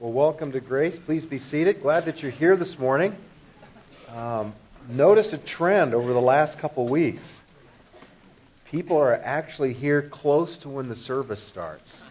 Well, welcome to Grace. Please be seated. Glad that you're here this morning. Notice a trend over the last couple weeks. People are actually here close to when the service starts,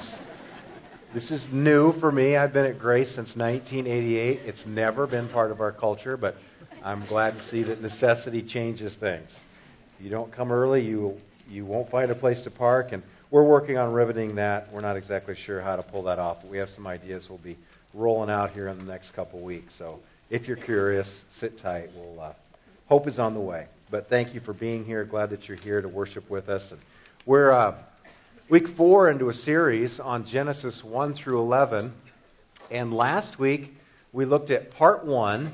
this is new for me. I've been at Grace since 1988. It's never been part of our culture, but I'm glad to see that necessity changes things. If you don't come early, you won't find a place to park, and we're working on riveting that. We're not exactly sure how to pull that off, but we have some ideas we'll be rolling out here in the next couple weeks. So if you're curious, sit tight. Hope is on the way. But thank you for being here. Glad that you're here to worship with us. And we're week 4 into a series on Genesis 1 through 11. And last week we looked at part one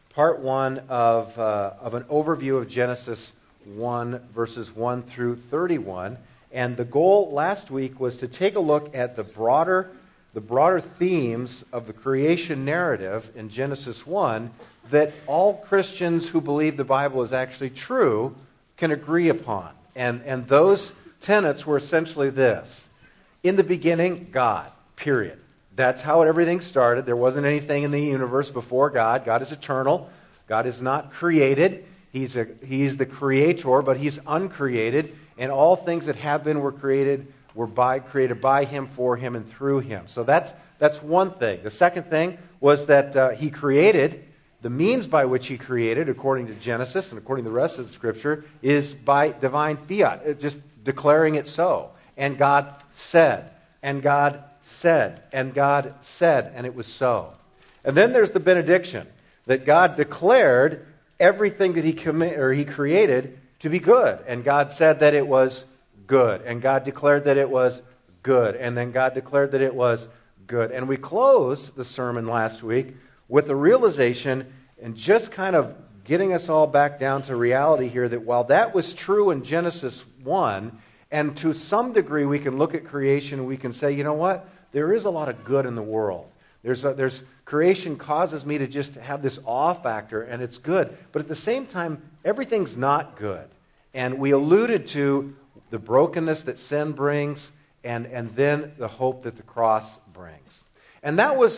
of an overview of Genesis 1 verses 1 through 31. And the goal last week was to take a look at the broader themes of the creation narrative in Genesis 1 that all Christians who believe the Bible is actually true can agree upon. And those tenets were essentially this. In the beginning, God, period. That's how everything started. There wasn't anything in the universe before God. God is eternal. God is not created. He's the creator, but He's uncreated. And all things that have been were created by Him, for Him, and through Him. So that's one thing. The second thing was that He created. The means by which He created, according to Genesis and according to the rest of the Scripture, is by divine fiat, just declaring it so. And God said, and God said, and God said, and it was so. And then there's the benediction, that God declared everything that He created to be good. And God said that it was good. And God declared that it was good. And then God declared that it was good. And we closed the sermon last week with the realization and just kind of getting us all back down to reality here that while that was true in Genesis 1, and to some degree we can look at creation and we can say, you know what? There is a lot of good in the world. There's creation causes me to just have this awe factor, and it's good. But at the same time, everything's not good. And we alluded to the brokenness that sin brings, and then the hope that the cross brings. And that was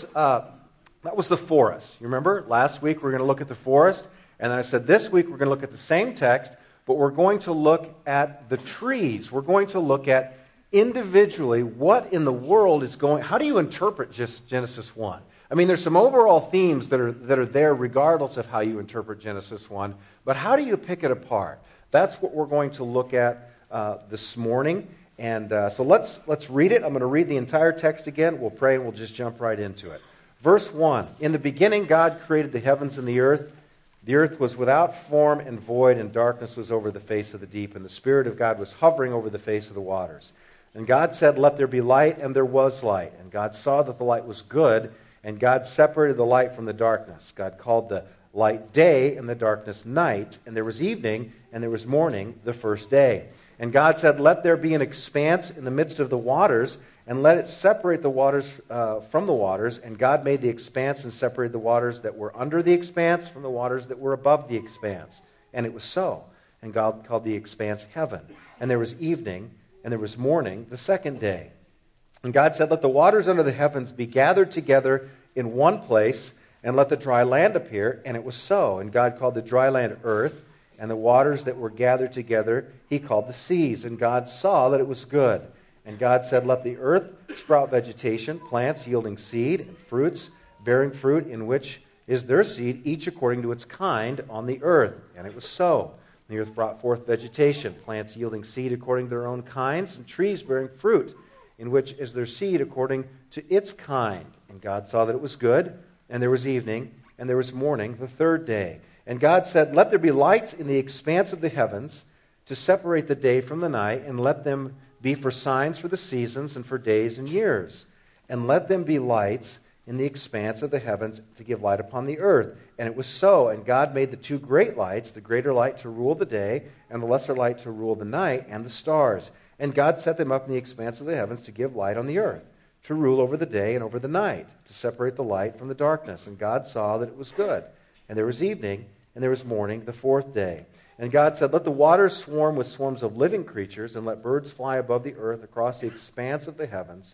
the forest. You remember? Last week we were going to look at the forest, and then I said this week we're going to look at the same text, but we're going to look at the trees. We're going to look at individually what in the world is going. How do you interpret just Genesis 1? I mean, there's some overall themes that are there regardless of how you interpret Genesis 1, but how do you pick it apart? That's what we're going to look at this morning. And so let's read it. I'm going to read the entire text again. We'll pray and we'll just jump right into it. Verse 1, in the beginning God created the heavens and the earth. The earth was without form and void, and darkness was over the face of the deep, and the Spirit of God was hovering over the face of the waters. And God said, let there be light, and there was light. And God saw that the light was good, and God separated the light from the darkness. God called the light day, and the darkness night, and there was evening, and there was morning the first day. And God said, let there be an expanse in the midst of the waters, and let it separate the waters from the waters. And God made the expanse and separated the waters that were under the expanse from the waters that were above the expanse. And it was so. And God called the expanse heaven. And there was evening, and there was morning the second day. And God said, let the waters under the heavens be gathered together in one place, and let the dry land appear. And it was so. And God called the dry land earth, and the waters that were gathered together He called the seas. And God saw that it was good. And God said, let the earth sprout vegetation, plants yielding seed, and fruits bearing fruit in which is their seed, each according to its kind on the earth. And it was so. The earth brought forth vegetation, plants yielding seed according to their own kinds, and trees bearing fruit, in which is their seed according to its kind. And God saw that it was good, and there was evening, and there was morning the third day. And God said, let there be lights in the expanse of the heavens to separate the day from the night, and let them be for signs for the seasons and for days and years. And let them be lights in the expanse of the heavens to give light upon the earth. And it was so. And God made the two great lights, the greater light to rule the day, and the lesser light to rule the night, and the stars. And God set them up in the expanse of the heavens to give light on the earth, to rule over the day and over the night, to separate the light from the darkness. And God saw that it was good. And there was evening, and there was morning the fourth day. And God said, let the waters swarm with swarms of living creatures, and let birds fly above the earth across the expanse of the heavens.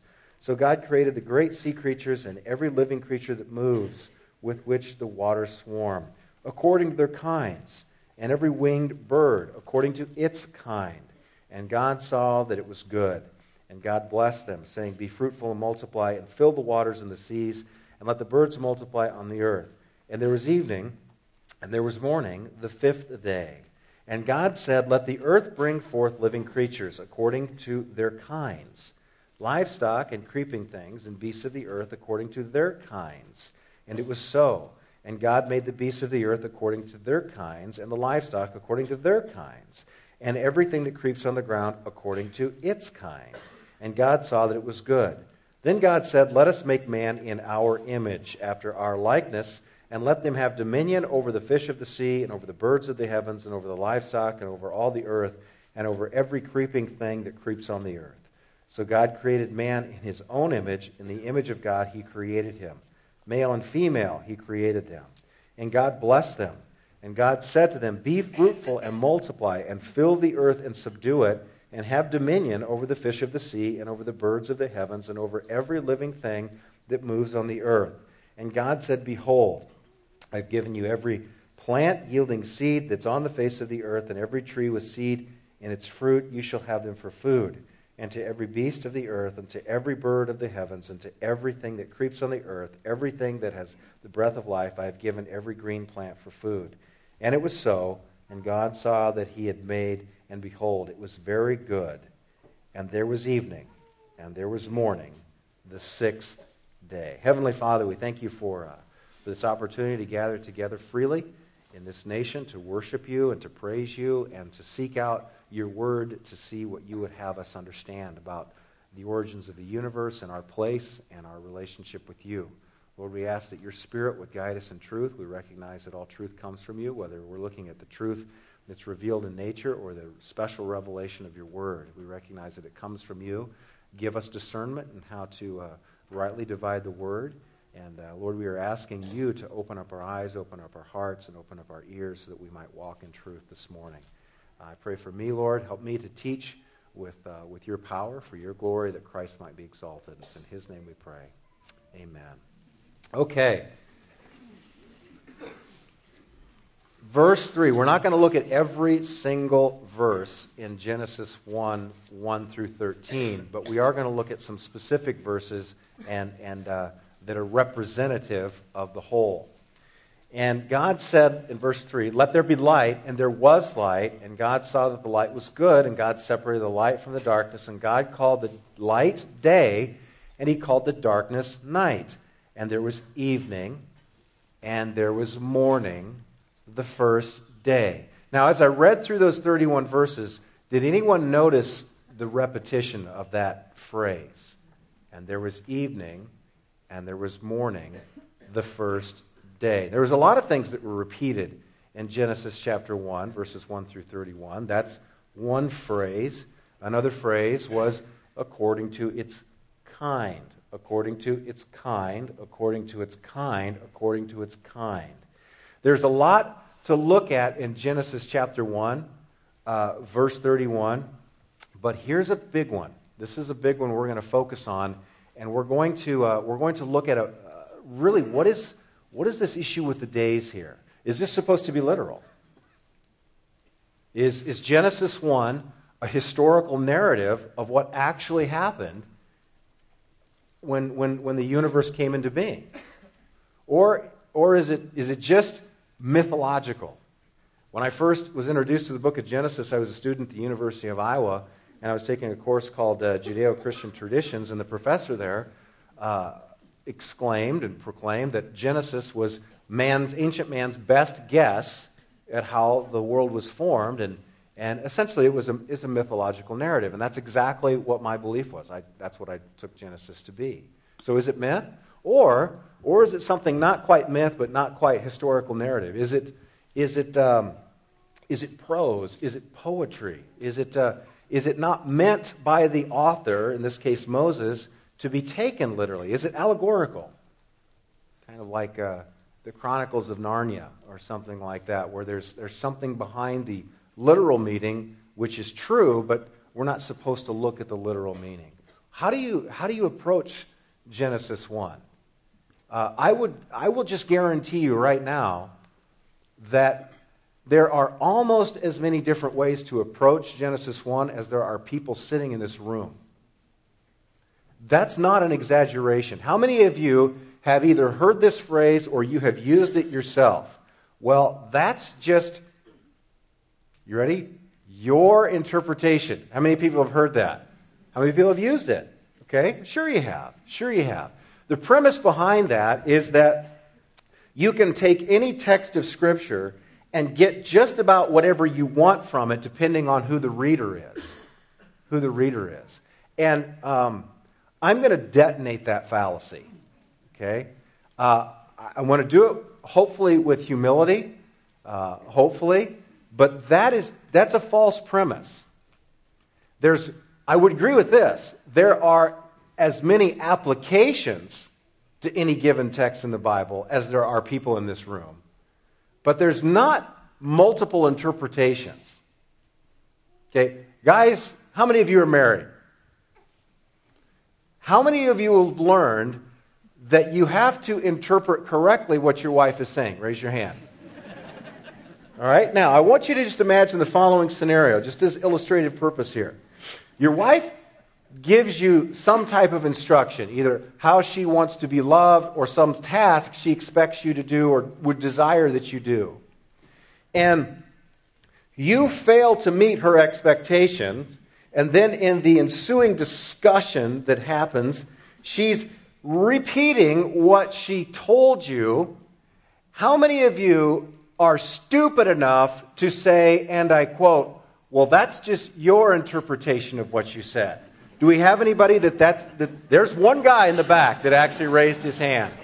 So God created the great sea creatures and every living creature that moves, with which the waters swarm, according to their kinds, and every winged bird according to its kind. And God saw that it was good. And God blessed them, saying, Be fruitful and multiply, and fill the waters and the seas, and let the birds multiply on the earth. And there was evening, and there was morning, the fifth day. And God said, Let the earth bring forth living creatures, according to their kinds, livestock and creeping things, and beasts of the earth, according to their kinds. And it was so. And God made the beasts of the earth according to their kinds, and the livestock according to their kinds, and everything that creeps on the ground according to its kind. And God saw that it was good. Then God said, Let us make man in our image, after our likeness, and let them have dominion over the fish of the sea, and over the birds of the heavens, and over the livestock, and over all the earth, and over every creeping thing that creeps on the earth. So God created man in his own image. In the image of God he created him. Male and female he created them. And God blessed them. And God said to them, Be fruitful and multiply, and fill the earth and subdue it, and have dominion over the fish of the sea, and over the birds of the heavens, and over every living thing that moves on the earth. And God said, Behold, I've given you every plant yielding seed that's on the face of the earth, and every tree with seed in its fruit. You shall have them for food. And to every beast of the earth, and to every bird of the heavens, and to everything that creeps on the earth, everything that has the breath of life, I have given every green plant for food. And it was so, and God saw that he had made, and behold, it was very good. And there was evening, and there was morning, the sixth day. Heavenly Father, we thank you for this opportunity to gather together freely in this nation to worship you and to praise you and to seek out your word to see what you would have us understand about the origins of the universe and our place and our relationship with you. Lord, we ask that your Spirit would guide us in truth. We recognize that all truth comes from you, whether we're looking at the truth that's revealed in nature or the special revelation of your word. We recognize that it comes from you. Give us discernment in how to rightly divide the word. And Lord, we are asking you to open up our eyes, open up our hearts, and open up our ears so that we might walk in truth this morning. I pray for me, Lord. Help me to teach with your power, for your glory, that Christ might be exalted. It's in his name we pray. Amen. Okay. Verse 3. We're not going to look at every single verse in Genesis 1 through 13, but we are going to look at some specific verses and that are representative of the whole. And God said in verse 3, Let there be light, and there was light, and God saw that the light was good, and God separated the light from the darkness, and God called the light day, and he called the darkness night. And there was evening, and there was morning, the first day. Now, as I read through those 31 verses, did anyone notice the repetition of that phrase? And there was evening, and there was morning, the first day. There was a lot of things that were repeated in Genesis chapter 1, verses 1 through 31. That's one phrase. Another phrase was according to its kind. According to its kind, according to its kind, according to its kind. There's a lot to look at in Genesis chapter 1, verse 31. But here's a big one. This is a big one we're going to focus on. And we're going to look at really what is this issue with the days here? Is this supposed to be literal? Is Genesis 1 a historical narrative of what actually happened when the universe came into being? Or is it just mythological? When I first was introduced to the book of Genesis, I was a student at the University of Iowa, and I was taking a course called Judeo-Christian Traditions, and the professor there exclaimed and proclaimed that Genesis was ancient man's best guess at how the world was formed, and essentially it's a mythological narrative, and that's exactly what my belief was. That's what I took Genesis to be. So is it myth? Or is it something not quite myth, but not quite historical narrative? Is it prose? Is it poetry? Is it not meant by the author, in this case Moses, to be taken literally? Is it allegorical? Kind of like the Chronicles of Narnia or something like that, where there's something behind the literal meaning which is true, but we're not supposed to look at the literal meaning. how do you approach Genesis 1? I will just guarantee you right now that there are almost as many different ways to approach Genesis 1 as there are people sitting in this room. That's not an exaggeration. How many of you have either heard this phrase or you have used it yourself? Well, that's just, you ready? Your interpretation. How many people have heard that? How many people have used it? Okay, sure you have. Sure you have. The premise behind that is that you can take any text of Scripture and get just about whatever you want from it depending on who the reader is. Who the reader is. And I'm going to detonate that fallacy. Okay? I want to do it hopefully with humility. Hopefully. But that's a false premise. I would agree with this. There are as many applications to any given text in the Bible as there are people in this room. But there's not multiple interpretations. Okay, guys, how many of you are married? How many of you have learned that you have to interpret correctly what your wife is saying? Raise your hand. All right, now I want you to just imagine the following scenario, just as illustrative purpose here. Your wife gives you some type of instruction, either how she wants to be loved or some task she expects you to do or would desire that you do. And you fail to meet her expectations, and then in the ensuing discussion that happens, she's repeating what she told you. How many of you are stupid enough to say, and I quote, "Well, that's just your interpretation of what you said"? Do we have anybody there's one guy in the back that actually raised his hand.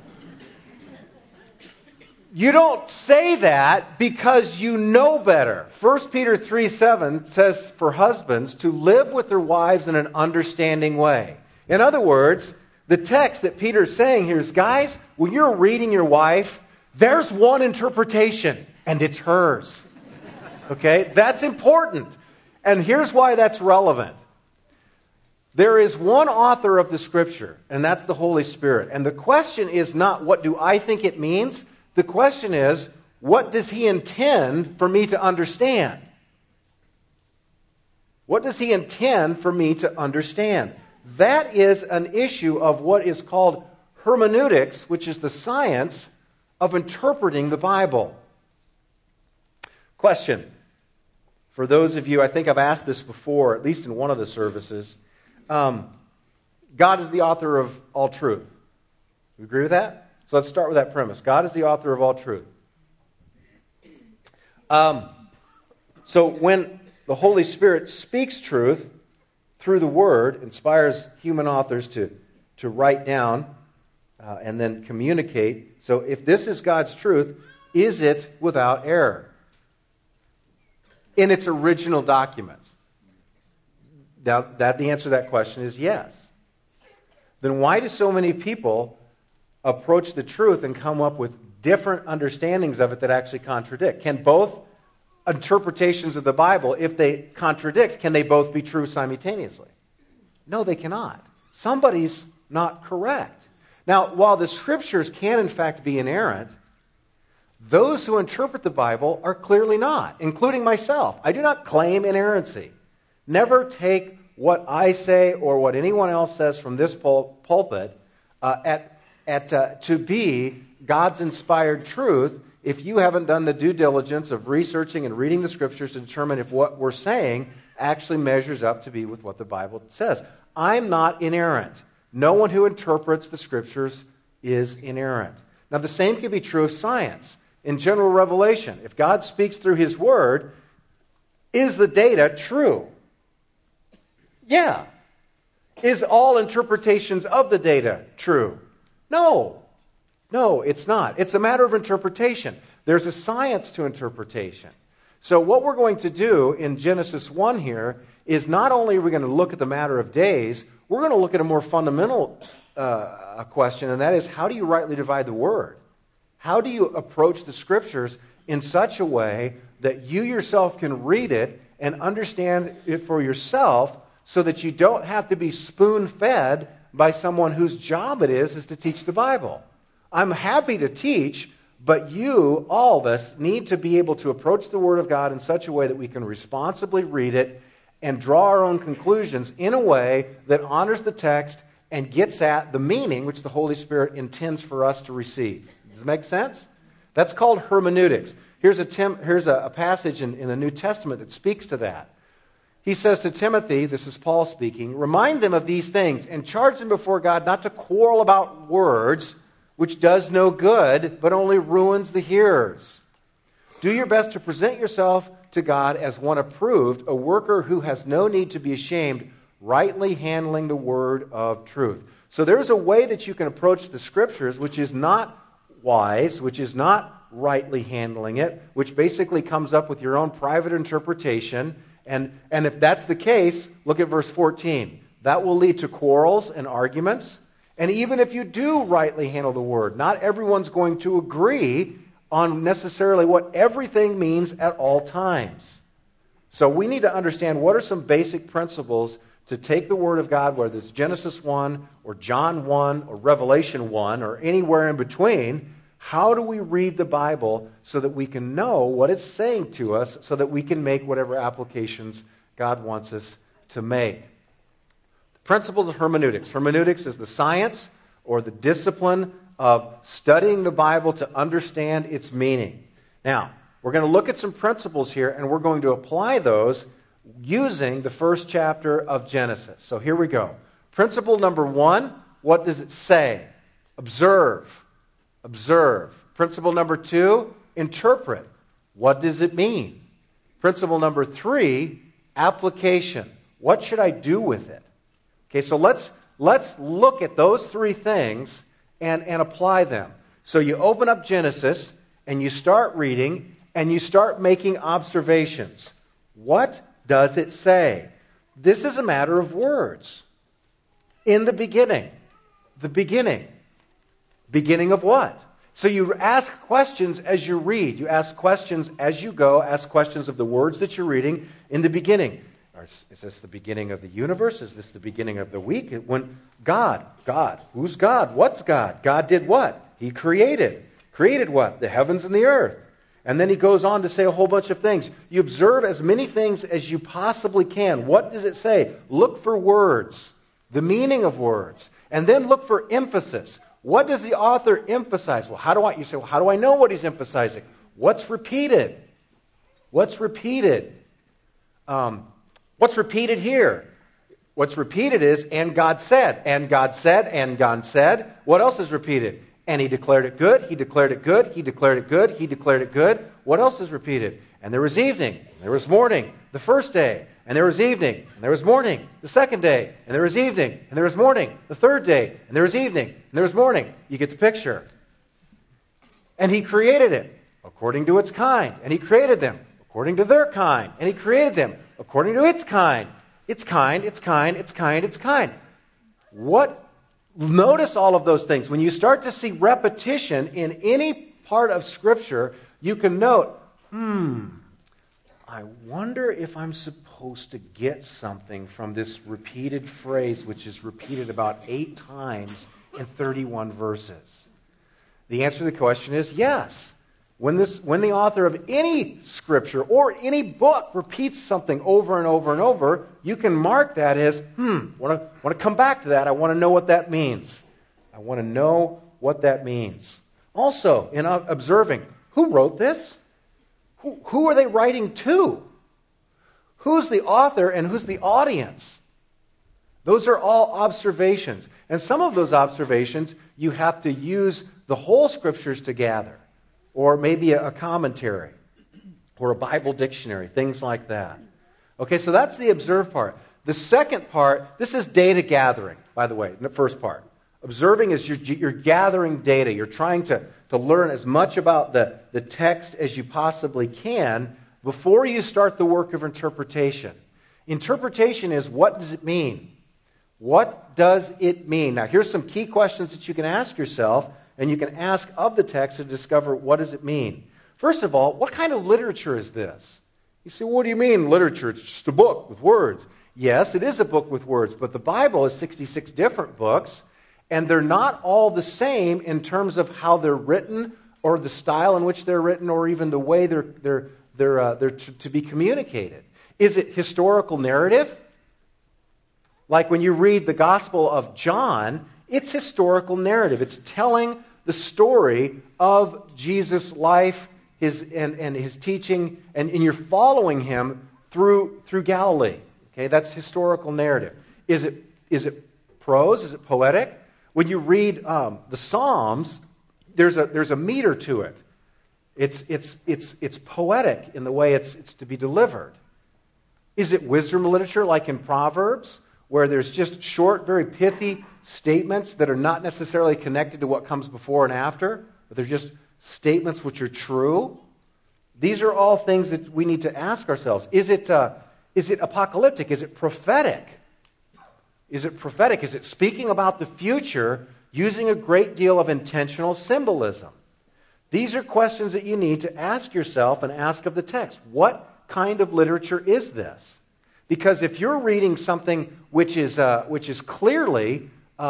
You don't say that because you know better. 1 Peter 3:7 says for husbands to live with their wives in an understanding way. In other words, the text that Peter's saying here is, guys, when you're reading your wife, there's one interpretation, and it's hers. Okay? That's important. And here's why that's relevant. There is one author of the Scripture, and that's the Holy Spirit. And the question is not, what do I think it means? The question is, what does He intend for me to understand? What does He intend for me to understand? That is an issue of what is called hermeneutics, which is the science of interpreting the Bible. Question. For those of you, I think I've asked this before, at least in one of the services. God is the author of all truth. You agree with that? So let's start with that premise. God is the author of all truth. So when the Holy Spirit speaks truth through the Word, inspires human authors to write down and then communicate. So if this is God's truth, is it without error in its original documents? Now, the answer to that question is yes. Then why do so many people approach the truth and come up with different understandings of it that actually contradict? Can both interpretations of the Bible, if they contradict, can they both be true simultaneously? No, they cannot. Somebody's not correct. Now, while the Scriptures can in fact be inerrant, those who interpret the Bible are clearly not, including myself. I do not claim inerrancy. Never take what I say or what anyone else says from this pulpit to be God's inspired truth if you haven't done the due diligence of researching and reading the Scriptures to determine if what we're saying actually measures up to be with what the Bible says. I'm not inerrant. No one who interprets the Scriptures is inerrant. Now, the same can be true of science. In general revelation, if God speaks through His Word, is the data true? Yeah. Is all interpretations of the data true? No. No, it's not. It's a matter of interpretation. There's a science to interpretation. So what we're going to do in Genesis 1 here is not only are we going to look at the matter of days, we're going to look at a more fundamental question, and that is, how do you rightly divide the Word? How do you approach the Scriptures in such a way that you yourself can read it and understand it for yourself so that you don't have to be spoon-fed by someone whose job it is to teach the Bible. I'm happy to teach, but you, all of us, need to be able to approach the Word of God in such a way that we can responsibly read it and draw our own conclusions in a way that honors the text and gets at the meaning which the Holy Spirit intends for us to receive. Does it make sense? That's called hermeneutics. Here's a passage in the New Testament that speaks to that. He says to Timothy, this is Paul speaking, remind them of these things and charge them before God not to quarrel about words, which does no good, but only ruins the hearers. Do your best to present yourself to God as one approved, a worker who has no need to be ashamed, rightly handling the word of truth. So there's a way that you can approach the Scriptures which is not wise, which is not rightly handling it, which basically comes up with your own private interpretation. And if that's the case, look at verse 14. That will lead to quarrels and arguments. And even if you do rightly handle the word, not everyone's going to agree on necessarily what everything means at all times. So we need to understand what are some basic principles to take the Word of God, whether it's Genesis 1 or John 1 or Revelation 1 or anywhere in between. How do we read the Bible so that we can know what it's saying to us so that we can make whatever applications God wants us to make? The principles of hermeneutics. Hermeneutics is the science or the discipline of studying the Bible to understand its meaning. Now, we're going to look at some principles here, and we're going to apply those using the first chapter of Genesis. So here we go. Principle number 1, what does it say? Observe. Observe. Principle number 2, interpret. What does it mean? Principle number 3, application. What should I do with it? Okay, so let's look at those 3 things and apply them. So you open up Genesis and you start reading and you start making observations. What does it say? This is a matter of words. In the beginning. The beginning. Beginning of what? So you ask questions as you read. You ask questions as you go. Ask questions of the words that you're reading in the beginning. Is this the beginning of the universe? Is this the beginning of the week? When God. Who's God? What's God? God did what? He created. Created what? The heavens and the earth. And then he goes on to say a whole bunch of things. You observe as many things as you possibly can. What does it say? Look for words. The meaning of words. And then look for emphasis. What does the author emphasize? Well, how do I know what he's emphasizing? What's repeated? What's repeated? What's repeated here? What's repeated is, and God said, and God said, and God said. What else is repeated? And he declared it good, he declared it good, he declared it good, he declared it good. What else is repeated? And there was evening, and there was morning, the first day. And there was evening, and there was morning, the second day. And there was evening, and there was morning, the third day. And there was evening, and there was morning. You get the picture. And he created it according to its kind. And he created them according to their kind. And he created them according to its kind. Its kind, its kind, its kind, its kind. Notice all of those things. When you start to see repetition in any part of Scripture, you can note, I wonder if I'm supposed to get something from this repeated phrase, which is repeated about 8 times in 31 verses. The answer to the question is yes. When the author of any scripture or any book repeats something over and over and over, you can mark that as, want to come back to that. I want to know what that means. I want to know what that means. Also, in observing, who wrote this? Who are they writing to? Who's the author and who's the audience? Those are all observations. And some of those observations, you have to use the whole Scriptures to gather. Or maybe a commentary. Or a Bible dictionary. Things like that. Okay, so that's the observe part. The second part, this is data gathering, by the way, the first part. Observing is you're gathering data. You're trying to learn as much about the text as you possibly can before you start the work of interpretation. Interpretation is, what does it mean? What does it mean? Now, here's some key questions that you can ask yourself, and you can ask of the text to discover what does it mean. First of all, what kind of literature is this? You say, what do you mean literature? It's just a book with words. Yes, it is a book with words, but the Bible is 66 different books, and they're not all the same in terms of how they're written or the style in which they're written or even the way they're to be communicated. Is it historical narrative? Like when you read the Gospel of John, it's historical narrative. It's telling the story of Jesus' life, his teaching, and you're following him through Galilee. Okay, that's historical narrative. Is it prose? Is it poetic? When you read the Psalms, there's a meter to it. It's poetic in the way it's to be delivered. Is it wisdom literature like in Proverbs, where there's just short, very pithy statements that are not necessarily connected to what comes before and after, but they're just statements which are true? These are all things that we need to ask ourselves. Is it apocalyptic? Is it prophetic? Is it prophetic? Is it speaking about the future using a great deal of intentional symbolism? These are questions that you need to ask yourself and ask of the text. What kind of literature is this? Because if you're reading something which is clearly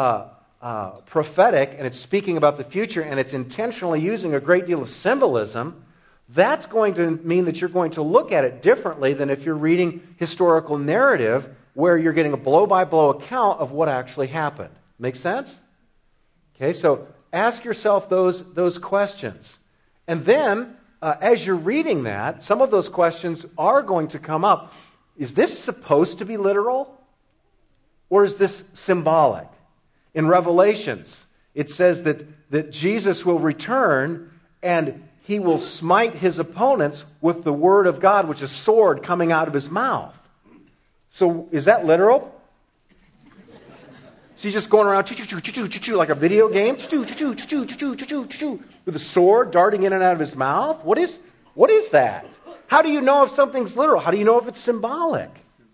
prophetic and it's speaking about the future and it's intentionally using a great deal of symbolism, that's going to mean that you're going to look at it differently than if you're reading historical narrative where you're getting a blow-by-blow account of what actually happened. Make sense? Okay, so ask yourself those questions. And then, as you're reading that, some of those questions are going to come up. Is this supposed to be literal? Or is this symbolic? In Revelations, it says that Jesus will return and he will smite his opponents with the word of God, which is a sword coming out of his mouth. So, is that literal? So he's just going around like a video game with a sword darting in and out of his mouth? What is that? How do you know if something's literal? How do you know if it's symbolic?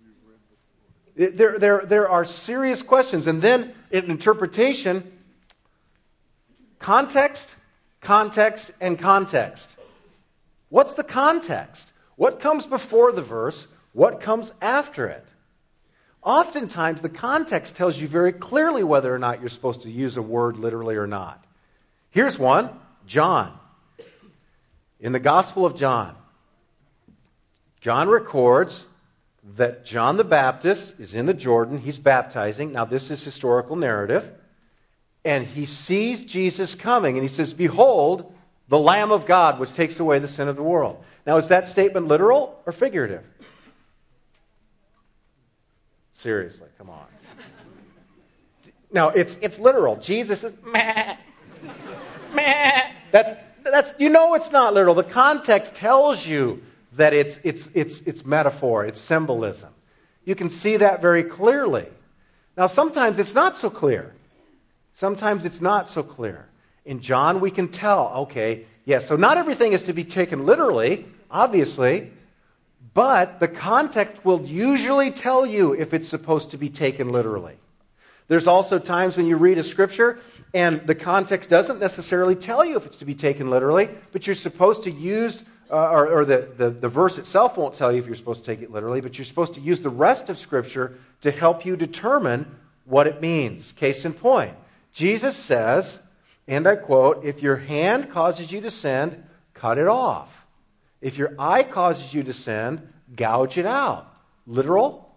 There are serious questions. And then in interpretation, context, and context. What's the context? What comes before the verse? What comes after it? Oftentimes, the context tells you very clearly whether or not you're supposed to use a word literally or not. Here's one, John. In the Gospel of John, John records that John the Baptist is in the Jordan. He's baptizing. Now, this is historical narrative. And he sees Jesus coming, and he says, "Behold, the Lamb of God, which takes away the sin of the world." Now, is that statement literal or figurative? Seriously, come on. No, it's literal. Jesus is meh. That's it's not literal. The context tells you that it's metaphor, it's symbolism. You can see that very clearly. Now, sometimes it's not so clear. Sometimes it's not so clear. In John, we can tell, okay, yes, so not everything is to be taken literally, obviously, but the context will usually tell you if it's supposed to be taken literally. There's also times when you read a scripture and the context doesn't necessarily tell you if it's to be taken literally, but you're supposed to use, or the verse itself won't tell you if you're supposed to take it literally, but you're supposed to use the rest of Scripture to help you determine what it means. Case in point, Jesus says, and I quote, "If your hand causes you to sin, cut it off. If your eye causes you to sin, gouge it out." Literal?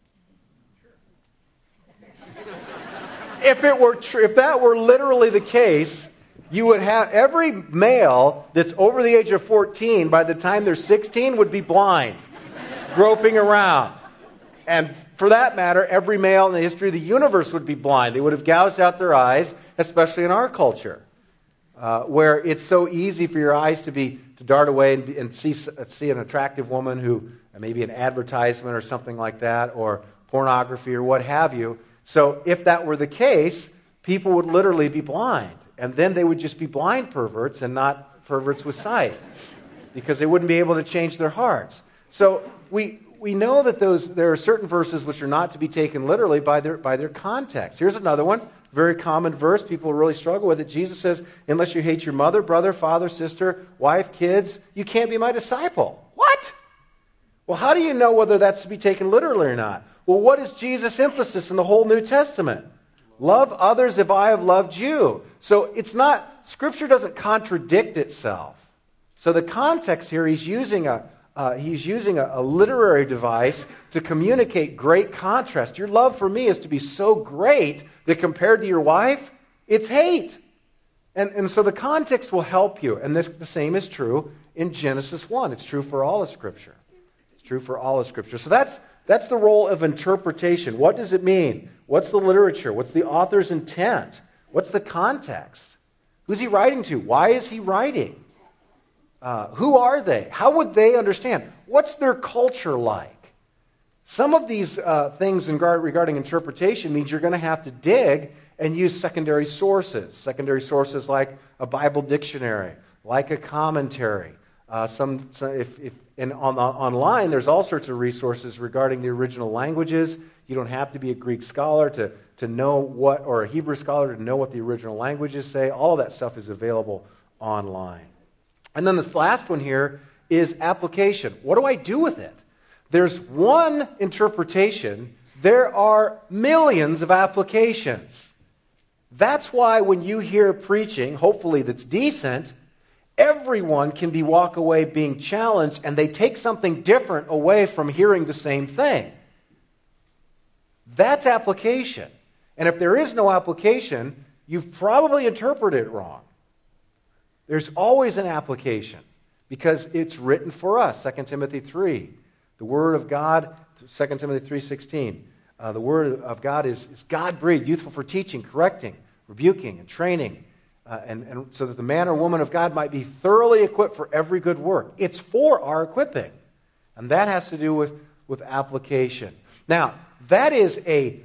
If that were literally the case, you would have every male that's over the age of 14, by the time they're 16, would be blind, groping around. And for that matter, every male in the history of the universe would be blind. They would have gouged out their eyes, especially in our culture, where it's so easy for your eyes to dart away and see an attractive woman who, maybe an advertisement or something like that, or pornography or what have you. So if that were the case, people would literally be blind. And then they would just be blind perverts and not perverts with sight, because they wouldn't be able to change their hearts. So we know that there are certain verses which are not to be taken literally by their context. Here's another one, very common verse. People really struggle with it. Jesus says, "Unless you hate your mother, brother, father, sister, wife, kids, you can't be my disciple." What? Well, how do you know whether that's to be taken literally or not? Well, what is Jesus' emphasis in the whole New Testament? Love others if I have loved you. So it's not, Scripture doesn't contradict itself. So the context here, he's using a literary device to communicate great contrast. Your love for me is to be so great that compared to your wife, it's hate. And so the context will help you. And the same is true in Genesis 1. It's true for all of Scripture. It's true for all of Scripture. So that's the role of interpretation. What does it mean? What's the literature? What's the author's intent? What's the context? Who's he writing to? Why is he writing? Who are they? How would they understand? What's their culture like? Some of these things regarding interpretation means you're going to have to dig and use secondary sources. Secondary sources like a Bible dictionary, like a commentary. Online, there's all sorts of resources regarding the original languages. You don't have to be a Greek scholar to know what, or a Hebrew scholar to know what the original languages say. All of that stuff is available online. And then this last one here is application. What do I do with it? There's one interpretation. There are millions of applications. That's why when you hear preaching, hopefully that's decent, everyone can walk away being challenged, and they take something different away from hearing the same thing. That's application. And if there is no application, you've probably interpreted it wrong. There's always an application because it's written for us. 2 Timothy 3. The Word of God, 2 Timothy 3:16. The Word of God is God-breathed, useful for teaching, correcting, rebuking, and training, and so that the man or woman of God might be thoroughly equipped for every good work. It's for our equipping. And that has to do with application. Now, that is a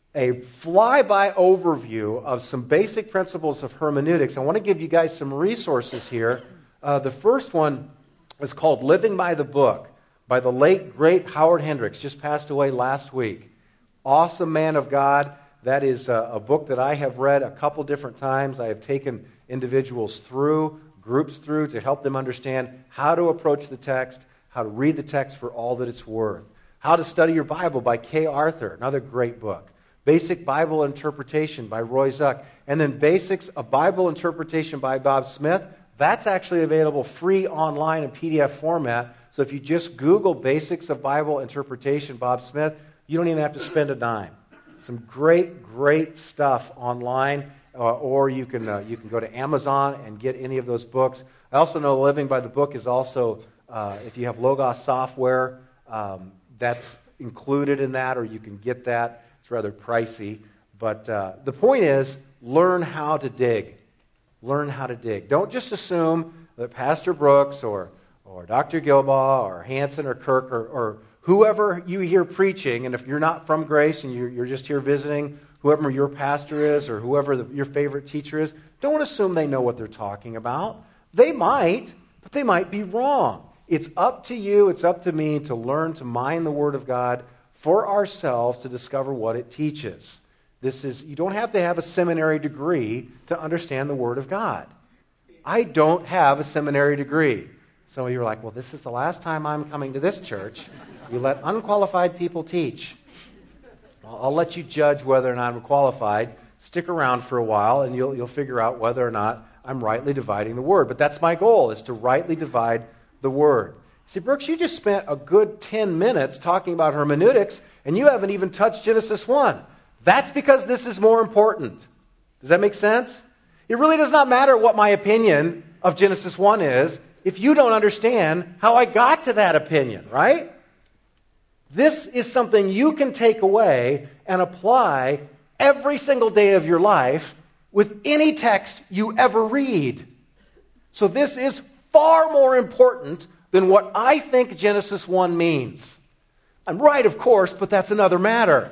flyby overview of some basic principles of hermeneutics. I want to give you guys some resources here. The first one is called Living by the Book by the late, great Howard Hendricks, just passed away last week. Awesome man of God. That is a book that I have read a couple different times. I have taken individuals through, groups through, to help them understand how to approach the text, how to read the text for all that it's worth. How to Study Your Bible by Kay Arthur, another great book. Basic Bible Interpretation by Roy Zuck. And then Basics of Bible Interpretation by Bob Smith. That's actually available free online in PDF format. So if you just Google Basics of Bible Interpretation Bob Smith, you don't even have to spend a dime. Some great, great stuff online. Or you can go to Amazon and get any of those books. I also know Living by the Book is also, if you have Logos software, that's included in that, or you can get that. It's rather pricey. But the point is, learn how to dig. Learn how to dig. Don't just assume that Pastor Brooks or Dr. Gilbaugh or Hanson or Kirk or whoever you hear preaching, and if you're not from Grace and you're just here visiting, whoever your pastor is or whoever your favorite teacher is, don't assume they know what they're talking about. They might, but they might be wrong. It's up to you, it's up to me to learn to mine the Word of God for ourselves to discover what it teaches. You don't have to have a seminary degree to understand the Word of God. I don't have a seminary degree. Some of you are like, well, this is the last time I'm coming to this church. You let unqualified people teach. I'll let you judge whether or not I'm qualified. Stick around for a while and you'll figure out whether or not I'm rightly dividing the Word. But that's my goal, is to rightly divide the Word. See, Brooks, you just spent a good 10 minutes talking about hermeneutics and you haven't even touched Genesis 1. That's because this is more important. Does that make sense? It really does not matter what my opinion of Genesis 1 is if you don't understand how I got to that opinion, right? This is something you can take away and apply every single day of your life with any text you ever read. So this is far more important than what I think Genesis 1 means. I'm right, of course, but that's another matter.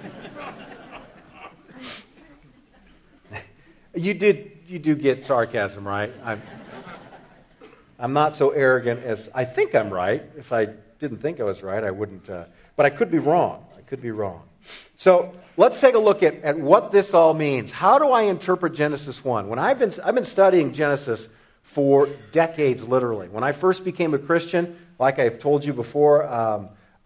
You do get sarcasm, right? I'm not so arrogant as I think I'm right. If I didn't think I was right, I wouldn't. But I could be wrong. So let's take a look at what this all means. How do I interpret Genesis 1? When I've been studying Genesis for decades, literally. When I first became a Christian, like I've told you before,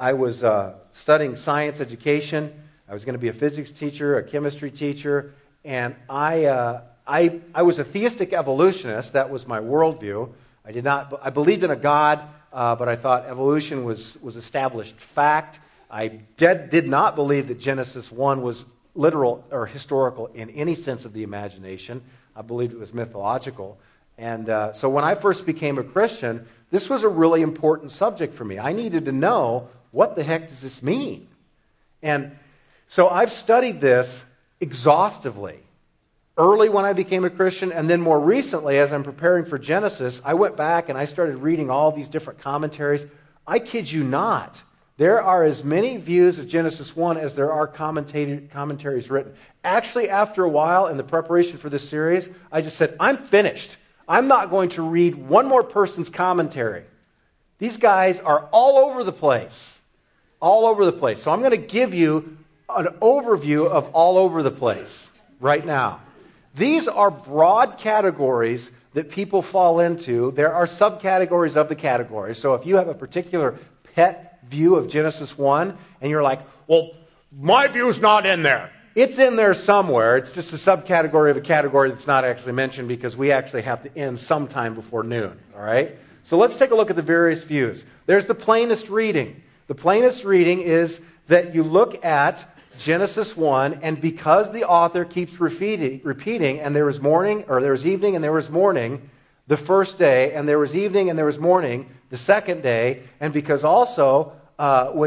I was studying science education. I was going to be a physics teacher, a chemistry teacher, and I was a theistic evolutionist. That was my worldview. I believed in a God, but I thought evolution was established fact. I did not believe that Genesis 1 was literal or historical in any sense of the imagination. I believed it was mythological. And so when I first became a Christian, this was a really important subject for me. I needed to know, what the heck does this mean? And so I've studied this exhaustively. Early when I became a Christian, and then more recently, as I'm preparing for Genesis, I went back and I started reading all these different commentaries. I kid you not. There are as many views of Genesis 1 as there are commentaries written. Actually, after a while, in the preparation for this series, I just said, I'm finished. I'm not going to read one more person's commentary. These guys are all over the place. All over the place. So I'm going to give you an overview of all over the place right now. These are broad categories that people fall into. There are subcategories of the categories. So if you have a particular pet view of Genesis 1, and you're like, well, my view's not in there. It's in there somewhere. It's just a subcategory of a category that's not actually mentioned because we actually have to end sometime before noon. All right? So let's take a look at the various views. There's the plainest reading. The plainest reading is that you look at Genesis 1, and because the author keeps repeating, and there was morning, or there was evening, and there was morning, the first day, and there was evening, and there was morning, the second day, and because also when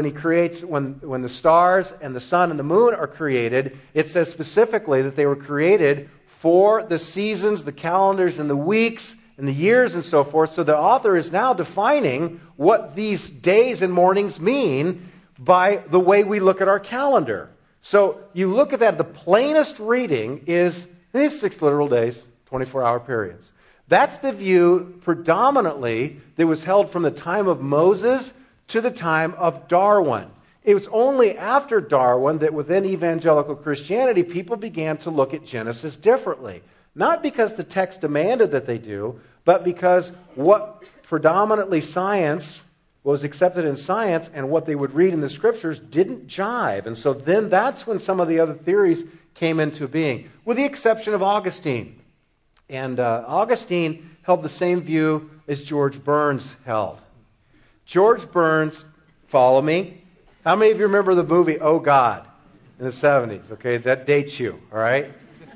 the stars and the sun and the moon are created, it says specifically that they were created for the seasons, the calendars, and the weeks, and the years, and so forth. So the author is now defining what these days and mornings mean by the way we look at our calendar. So you look at that, the plainest reading is these 6 literal days, 24-hour periods. That's the view predominantly that was held from the time of Moses to the time of Darwin. It was only after Darwin that within evangelical Christianity, people began to look at Genesis differently. Not because the text demanded that they do, but because what predominantly science was accepted in science and what they would read in the scriptures didn't jive. And so then that's when some of the other theories came into being, with the exception of Augustine. And Augustine held the same view as George Burns held. George Burns, follow me. How many of you remember the movie Oh God in the 70s? Okay, that dates you, all right?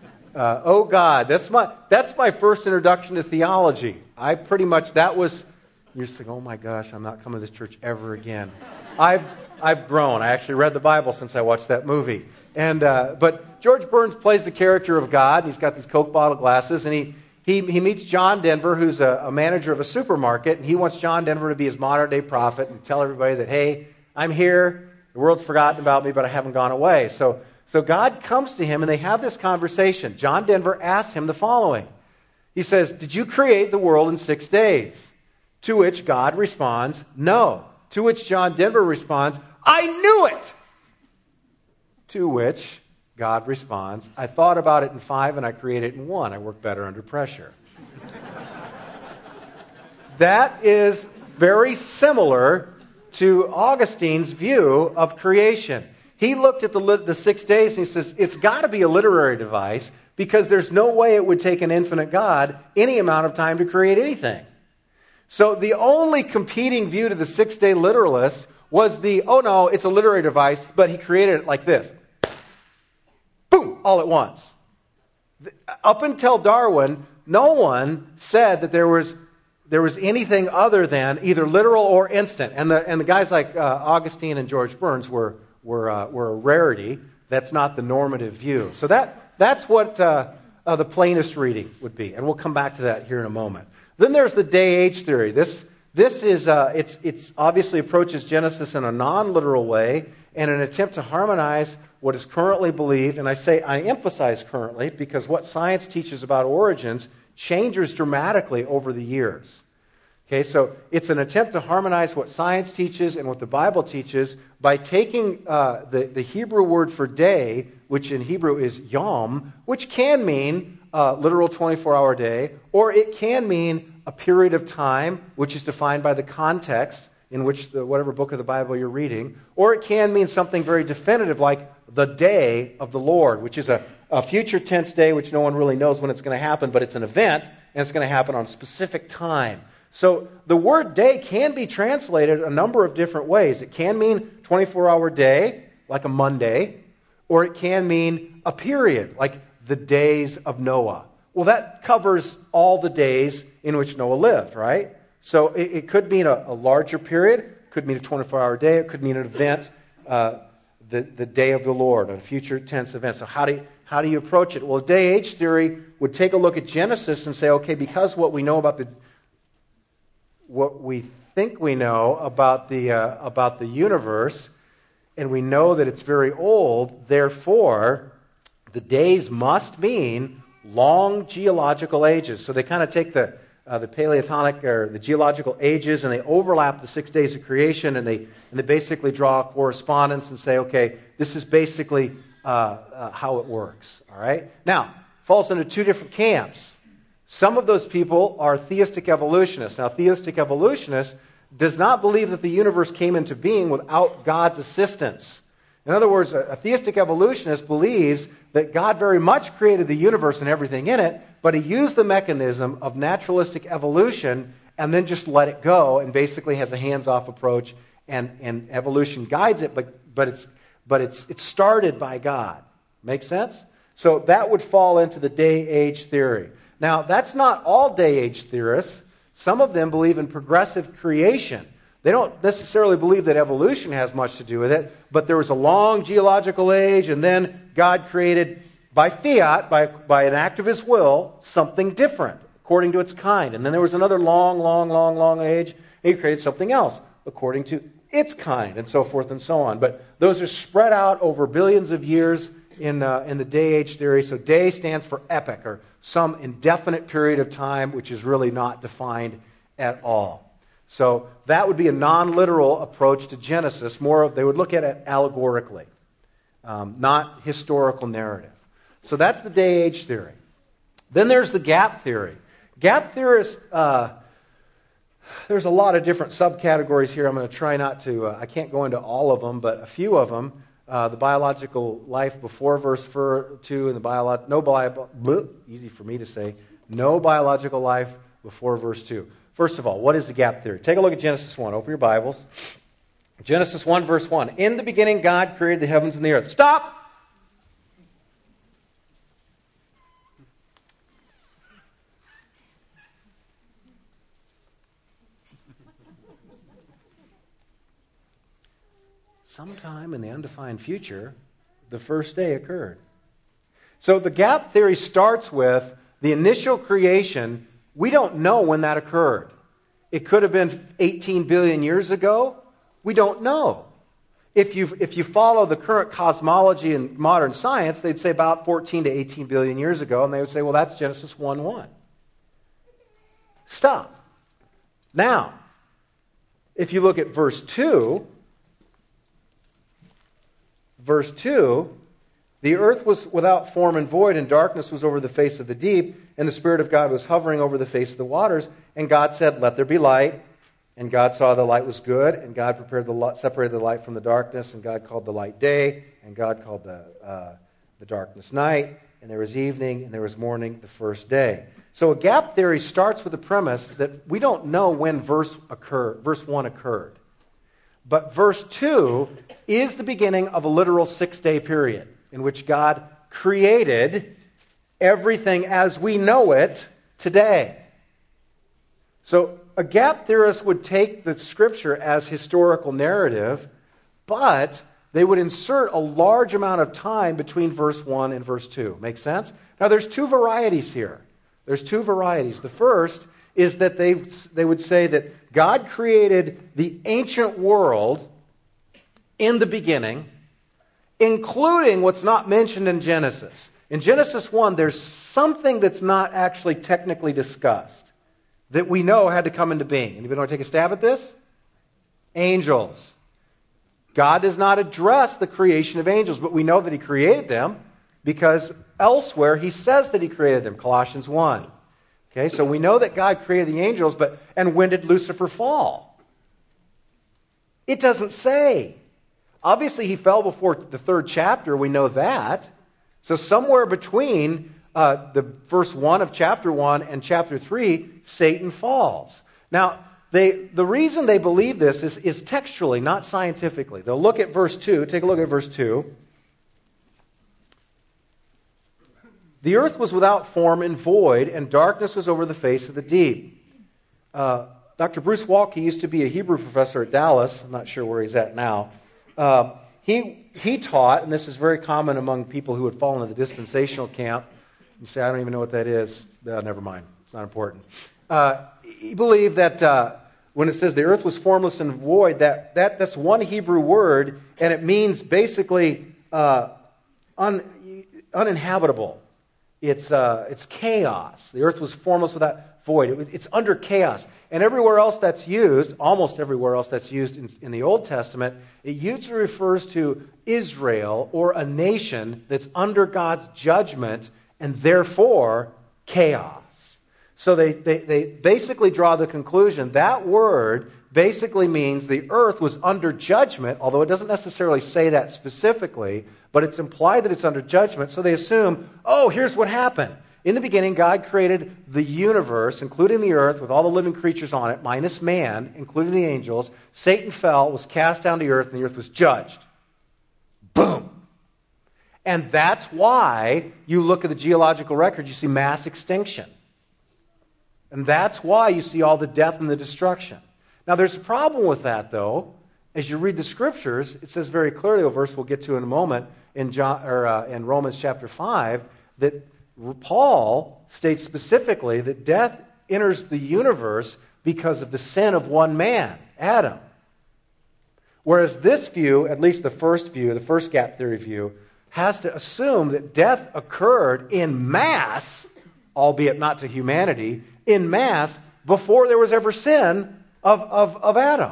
Oh God, that's my first introduction to theology. You're just like, oh my gosh, I'm not coming to this church ever again. I've grown. I actually read the Bible since I watched that movie. But George Burns plays the character of God. He's got these Coke bottle glasses, and he meets John Denver, who's a manager of a supermarket, and he wants John Denver to be his modern-day prophet and tell everybody that, hey, I'm here, the world's forgotten about me, but I haven't gone away. So God comes to him, and they have this conversation. John Denver asks him the following. He says, did you create the world in 6 days? To which God responds, no. To which John Denver responds, I knew it! To which God responds, I thought about it in 5 and I created it in 1. I work better under pressure. That is very similar to Augustine's view of creation. He looked at the 6 days and he says, it's got to be a literary device because there's no way it would take an infinite God any amount of time to create anything. So the only competing view to the 6-day literalist was oh no, it's a literary device, but he created it like this. Boom, all at once. Up until Darwin, no one said that there was anything other than either literal or instant. And the guys like Augustine and George Burns were a rarity. That's not the normative view. So that's what the plainest reading would be. And we'll come back to that here in a moment. Then there's the day-age theory. This is it's obviously approaches Genesis in a non-literal way and an attempt to harmonize what is currently believed. And I emphasize currently because what science teaches about origins changes dramatically over the years. Okay, so it's an attempt to harmonize what science teaches and what the Bible teaches by taking the Hebrew word for day, which in Hebrew is yom, which can mean literal 24-hour day, or it can mean a period of time, which is defined by the context in which whatever book of the Bible you're reading, or it can mean something very definitive like the day of the Lord, which is a future tense day which no one really knows when it's going to happen, but it's an event and it's going to happen on a specific time. So the word day can be translated a number of different ways. It can mean 24-hour day, like a Monday, or it can mean a period, like the days of Noah. Well, that covers all the days in which Noah lived, right? So it could mean a larger period, could mean a 24-hour day, it could mean an event, the day of the Lord, a future tense event. So how do you approach it? Well, day-age theory would take a look at Genesis and say, okay, because what we think we know about the universe, and we know that it's very old, therefore, the days must mean long geological ages. So they kind of take the Paleontonic or the geological ages and they overlap the 6 days of creation, and they basically draw a correspondence and say, okay, this is basically how it works. All right? Now, falls into two different camps. Some of those people are theistic evolutionists. Now, theistic evolutionists does not believe that the universe came into being without God's assistance. In other words, a theistic evolutionist believes that God very much created the universe and everything in it, but he used the mechanism of naturalistic evolution and then just let it go and basically has a hands-off approach, and evolution guides it, but it's started by God. Make sense? So that would fall into the day-age theory. Now, that's not all day-age theorists. Some of them believe in progressive creation. They don't necessarily believe that evolution has much to do with it, but there was a long geological age, and then God created, by fiat, by an act of His will, something different, according to its kind. And then there was another long age, and He created something else, according to its kind, and so forth and so on. But those are spread out over billions of years in the day-age theory. So day stands for epoch, or some indefinite period of time, which is really not defined at all. So that would be a non-literal approach to Genesis. They would look at it allegorically, not historical narrative. So that's the day-age theory. Then there's the gap theory. Gap theorists, there's a lot of different subcategories here. I'm going to try not to, I can't go into all of them, but a few of them. The biological life before verse 2, and easy for me to say, no biological life before verse 2. First of all, what is the gap theory? Take a look at Genesis 1. Open your Bibles. Genesis 1, verse 1. In the beginning, God created the heavens and the earth. Stop! Sometime in the undefined future, the first day occurred. So the gap theory starts with the initial creation. We don't know when that occurred. It could have been 18 billion years ago. We don't know. If you follow the current cosmology and modern science, they'd say about 14 to 18 billion years ago, and they would say, well, that's Genesis 1:1. Stop. Now, if you look at verse 2, the earth was without form and void, and darkness was over the face of the deep, and the Spirit of God was hovering over the face of the waters. And God said, let there be light. And God saw the light was good, and God separated the light from the darkness, and God called the light day, and God called the darkness night, and there was evening, and there was morning the first day. So a gap theory starts with the premise that we don't know when verse 1 occurred. But verse 2 is the beginning of a literal 6-day period in which God created everything as we know it today. So a gap theorist would take the Scripture as historical narrative, but they would insert a large amount of time between verse 1 and verse 2. Make sense? Now there's two varieties here. There's two varieties. The first is that they would say that God created the ancient world in the beginning, including what's not mentioned in Genesis. In Genesis 1, there's something that's not actually technically discussed that we know had to come into being. Anybody want to take a stab at this? Angels. God does not address the creation of angels, but we know that He created them because elsewhere He says that He created them. Colossians 1. Okay, so we know that God created the angels, and when did Lucifer fall? It doesn't say. Obviously, he fell before the 3rd chapter. We know that. So somewhere between the verse 1 of chapter 1 and chapter 3, Satan falls. Now, the reason they believe this is textually, not scientifically. They'll look at verse 2. Take a look at verse 2. The earth was without form and void, and darkness was over the face of the deep. Dr. Bruce Walke used to be a Hebrew professor at Dallas. I'm not sure where he's at now. He taught, and this is very common among people who would fall into the dispensational camp. You say, I don't even know what that is. Never mind. It's not important. He believed that when it says the earth was formless and void, that's one Hebrew word, and it means basically uninhabitable. It's chaos. The earth was formless without void. It's under chaos. And everywhere else that's used, almost everywhere else that's used in the Old Testament, it usually refers to Israel or a nation that's under God's judgment and therefore chaos. So they basically draw the conclusion that word basically means the earth was under judgment, although it doesn't necessarily say that specifically, but it's implied that it's under judgment. So they assume, oh, here's what happened. In the beginning, God created the universe, including the earth, with all the living creatures on it, minus man, including the angels. Satan fell, was cast down to earth, and the earth was judged. Boom! And that's why you look at the geological record, you see mass extinction. And that's why you see all the death and the destruction. Now, there's a problem with that, though. As you read the Scriptures, it says very clearly, a verse we'll get to in a moment, in Romans chapter 5, that Paul states specifically that death enters the universe because of the sin of one man, Adam. Whereas this view, at least the first gap theory view, has to assume that death occurred in mass, albeit not to humanity, in mass before there was ever sin of Adam.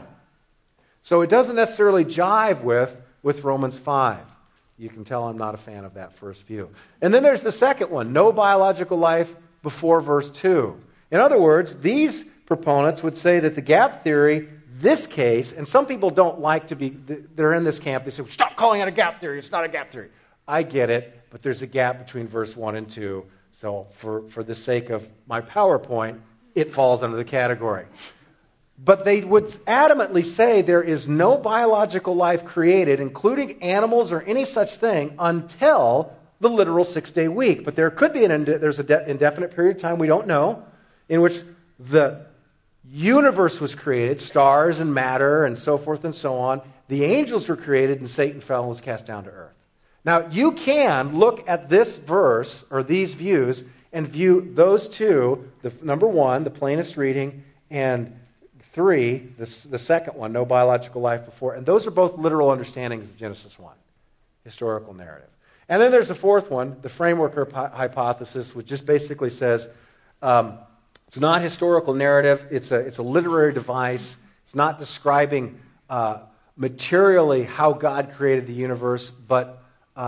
So it doesn't necessarily jive with Romans 5. You can tell I'm not a fan of that first view. And then there's the second one, no biological life before verse 2. In other words, these proponents would say that the gap theory, this case, and some people don't like to be, they're in this camp, they say, stop calling it a gap theory, it's not a gap theory. I get it, but there's a gap between verse 1 and 2, so for the sake of my PowerPoint, it falls under the category. But they would adamantly say there is no biological life created, including animals or any such thing, until the literal 6-day week. But there could be there's an indefinite period of time, we don't know, in which the universe was created, stars and matter and so forth and so on. The angels were created and Satan fell and was cast down to earth. Now, you can look at this verse or these views and view those two, number 1, the plainest reading, and 3, the second one, no biological life before. And those are both literal understandings of Genesis 1, historical narrative. And then there's the fourth one, the framework or hypothesis, which just basically says it's not historical narrative, it's a literary device. It's not describing materially how God created the universe, but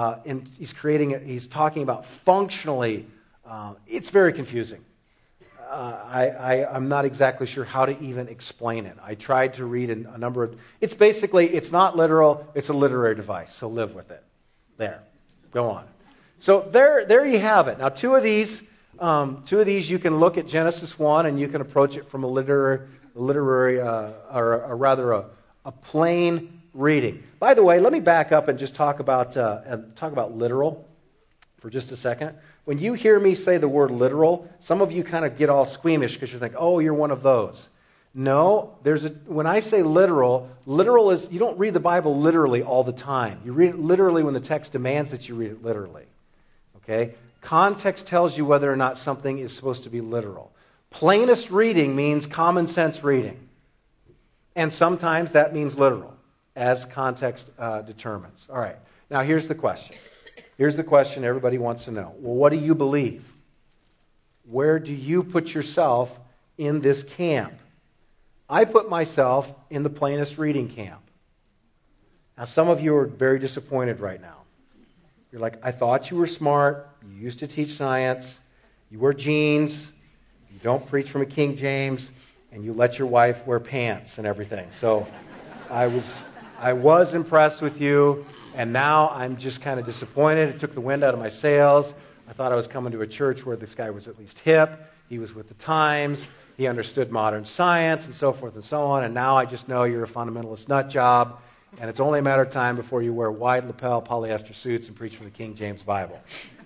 he's talking about functionally. It's very confusing. I'm not exactly sure how to even explain it. I tried to read a number of... It's not literal, it's a literary device, so live with it. There. Go on. So there you have it. Now, two of these you can look at Genesis 1 and you can approach it from a plain reading. By the way, let me back up and just talk about literal for just a second. When you hear me say the word literal, some of you kind of get all squeamish because you think, oh, you're one of those. No, when I say literal is, you don't read the Bible literally all the time. You read it literally when the text demands that you read it literally. Okay? Context tells you whether or not something is supposed to be literal. Plainest reading means common sense reading. And sometimes that means literal, as context determines. All right. Now here's the question. Here's the question everybody wants to know. Well, what do you believe? Where do you put yourself in this camp? I put myself in the plainest reading camp. Now, some of you are very disappointed right now. You're like, I thought you were smart. You used to teach science. You wear jeans. You don't preach from a King James. And you let your wife wear pants and everything. So I was impressed with you, and now I'm just kind of disappointed. It took the wind out of my sails. I thought I was coming to a church where this guy was at least hip. He was with the times. He understood modern science and so forth and so on. And now I just know you're a fundamentalist nut job. And it's only a matter of time before you wear wide lapel polyester suits and preach from the King James Bible.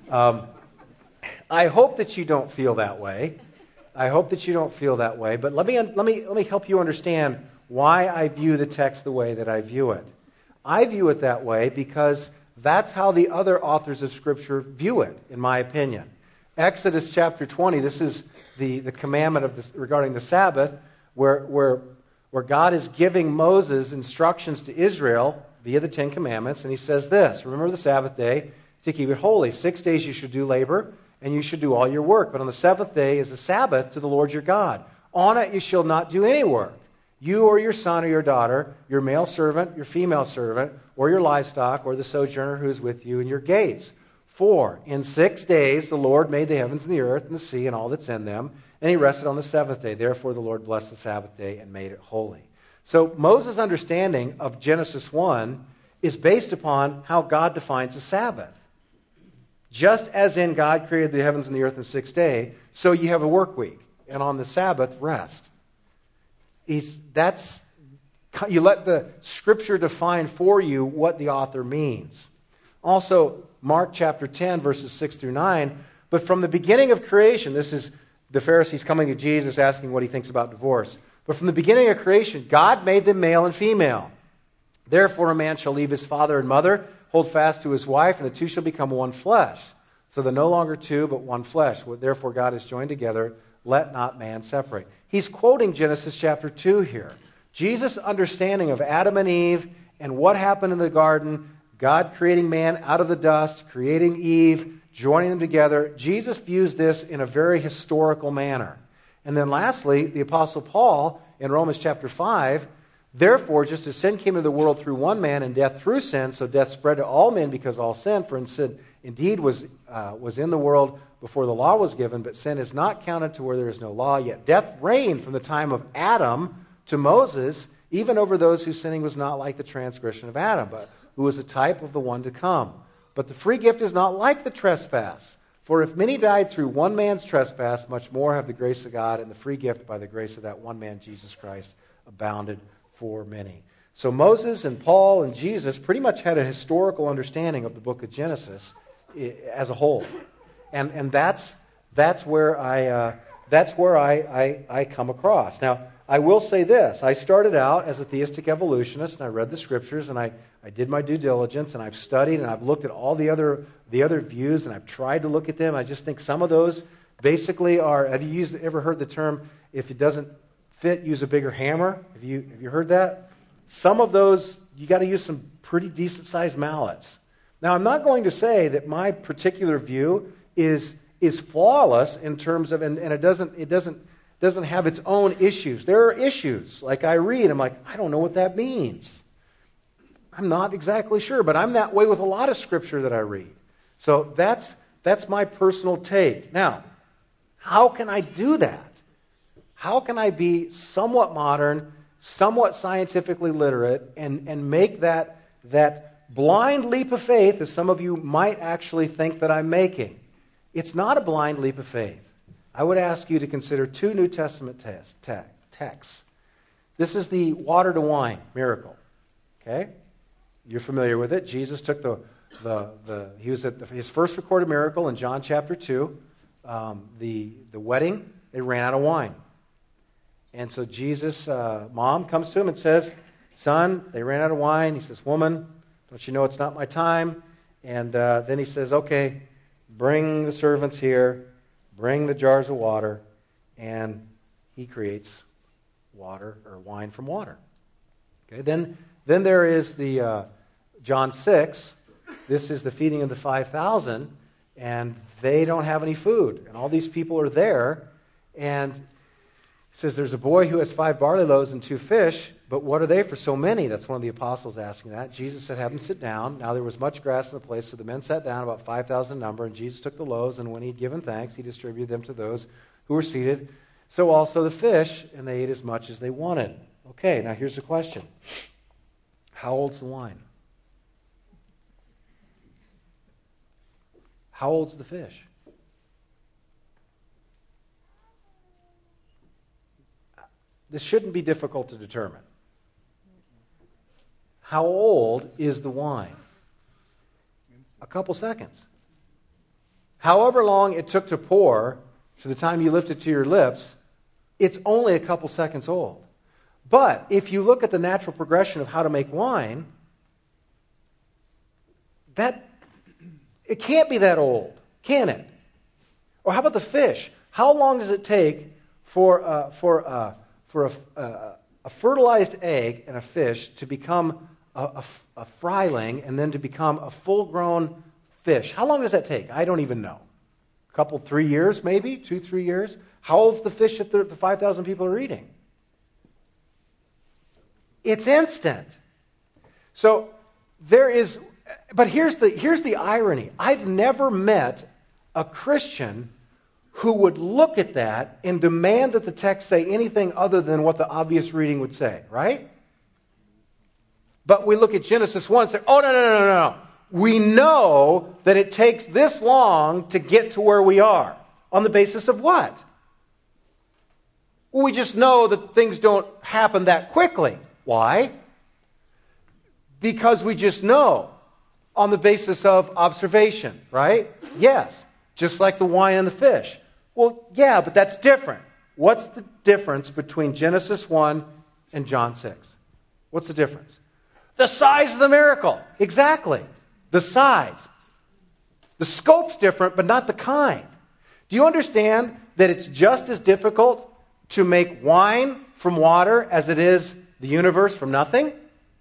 I hope that you don't feel that way. I hope that you don't feel that way. But let me help you understand why I view the text the way that I view it. I view it that way because that's how the other authors of Scripture view it, in my opinion. Exodus chapter 20, this is the commandment regarding the Sabbath, where God is giving Moses instructions to Israel via the Ten Commandments, and he says this: remember the Sabbath day to keep it holy. 6 days you should do labor, and you should do all your work. But on the seventh day is a Sabbath to the Lord your God. On it you shall not do any work. You or your son or your daughter, your male servant, your female servant, or your livestock, or the sojourner who is with you in your gates. For in 6 days the Lord made the heavens and the earth and the sea and all that's in them, and he rested on the seventh day. Therefore the Lord blessed the Sabbath day and made it holy. So Moses' understanding of Genesis 1 is based upon how God defines the Sabbath. Just as in God created the heavens and the earth in 6 days, so you have a work week, and on the Sabbath, rest. You let the Scripture define for you what the author means. Also, Mark chapter 10, verses 6 through 9, but from the beginning of creation, this is the Pharisees coming to Jesus asking what he thinks about divorce. But from the beginning of creation, God made them male and female. Therefore a man shall leave his father and mother, hold fast to his wife, and the two shall become one flesh. So they're no longer two, but one flesh. Therefore God has joined together, let not man separate. He's quoting Genesis chapter 2 here. Jesus' understanding of Adam and Eve and what happened in the garden, God creating man out of the dust, creating Eve, joining them together. Jesus views this in a very historical manner. And then lastly, the Apostle Paul in Romans chapter 5, therefore, just as sin came into the world through one man and death through sin, so death spread to all men because all sin. For sin indeed was in the world before the law was given, but sin is not counted to where there is no law. Yet death reigned from the time of Adam to Moses, even over those whose sinning was not like the transgression of Adam, but who was a type of the one to come. But the free gift is not like the trespass. For if many died through one man's trespass, much more have the grace of God and the free gift by the grace of that one man, Jesus Christ, abounded for many. So Moses and Paul and Jesus pretty much had a historical understanding of the book of Genesis as a whole. And that's where I come across. Now, I will say this. I started out as a theistic evolutionist, and I read the Scriptures, and I did my due diligence, and I've studied, and I've looked at all the other views, and I've tried to look at them. I just think some of those basically are, have you ever heard the term, if it doesn't fit, use a bigger hammer? Have you heard that? Some of those, you got to use some pretty decent-sized mallets. Now, I'm not going to say that my particular view is flawless in terms of, and it doesn't have its own issues. There are issues. Like I read, I'm like, I don't know what that means. I'm not exactly sure, but I'm that way with a lot of Scripture that I read. So that's my personal take. Now, how can I do that? How can I be somewhat modern, somewhat scientifically literate, and make that blind leap of faith, as some of you might actually think that I'm making? It's not a blind leap of faith. I would ask you to consider two New Testament texts. This is the water to wine miracle. Okay? You're familiar with it. Jesus took he was at his first recorded miracle in John chapter 2. The wedding, they ran out of wine. And so Jesus' mom comes to him and says, son, they ran out of wine. He says, woman, don't you know it's not my time? And then he says, okay, bring the servants here, bring the jars of water, and he creates water or wine from water. Okay, then there is the John 6. This is the feeding of the 5,000, and they don't have any food. And all these people are there, and he says there's a boy who has 5 barley loaves and 2 fish, but what are they for so many? That's one of the apostles asking that. Jesus said, have them sit down. Now there was much grass in the place, so the men sat down, about 5,000 number, and Jesus took the loaves, and when he had given thanks, he distributed them to those who were seated. So also the fish, and they ate as much as they wanted. Okay, now here's the question. How old's the wine? How old's the fish? This shouldn't be difficult to determine. How old is the wine? A couple seconds. However long it took to pour to the time you lift it to your lips, it's only a couple seconds old. But if you look at the natural progression of how to make wine, it can't be that old, can it? Or how about the fish? How long does it take for a fertilized egg and a fish to become a fryling and then to become a full-grown fish? How long does that take? I don't even know. A couple, 3 years maybe? 2, 3 years? How old's the fish that the 5,000 people are eating? It's instant. So there is, but here's the irony. I've never met a Christian who would look at that and demand that the text say anything other than what the obvious reading would say, right? But we look at Genesis 1 and say, oh, no. We know that it takes this long to get to where we are. On the basis of what? Well, we just know that things don't happen that quickly. Why? Because we just know on the basis of observation, right? Yes, just like the wine and the fish. Well, yeah, but that's different. What's the difference between Genesis 1 and John 6? What's the difference? The size of the miracle. Exactly. The size. The scope's different, but not the kind. Do you understand that it's just as difficult to make wine from water as it is the universe from nothing?